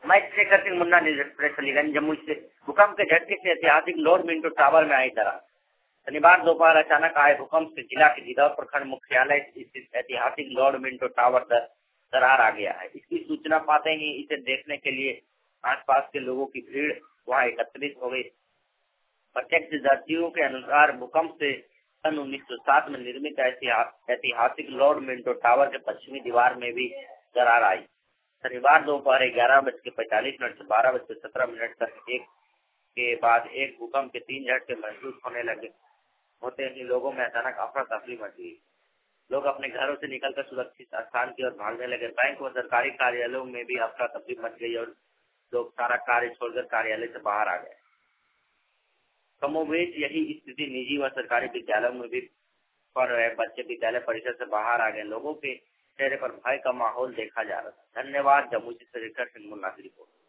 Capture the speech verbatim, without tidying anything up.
मैं Shekhar Singh Munna, news express Aliganj Jammu से। भूकंप के झटके से ऐतिहासिक लॉर्ड मिंटो टावर में आई दरार। शनिवार दोपहर अचानक आए भूकंप से जिला के गिद्धौर प्रखंड मुख्यालय स्थित ऐतिहासिक लॉर्ड मिंटो टावर दर, दरार आ गया है। इसकी सूचना पाते ही इसे देखने के लिए आसपास के लोगों की भीड़ वहां एकत्रित हो गई। प्रत्यक्षदर्शियों के अनुसार भूकंप से सन उन्नीस सौ सात में निर्मित ऐतिहासिक लॉर्ड मिंटो टावर के पश्चिमी दीवार में भी दरार आई। शनिवार दोपहर ग्यारह बज के पैंतालीस मिनट से बारह बज के सत्रह मिनट तक एक के बाद एक भूकंप के तीन झटके महसूस होने लगे होते ही लोगों में अचानक अफरा तफरी मच गई। लोग अपने घरों से निकलकर सुरक्षित स्थान की ओर भागने लगे। बैंक व सरकारी कार्यालयों में भी अफरा तफरी मच गई और लोग सारा कार्य छोड़कर कार्यालय से बाहर आ गए। कमोबेश यही स्थिति निजी व सरकारी विद्यालयों में भी पढ़ रहे बच्चे विद्यालय परिसर से बाहर आ गए। लोगों के चेहरे पर भय का माहौल देखा जा रहा था। धन्यवाद। जम्मू से शेखर सिंह मुन्ना की रिपोर्ट।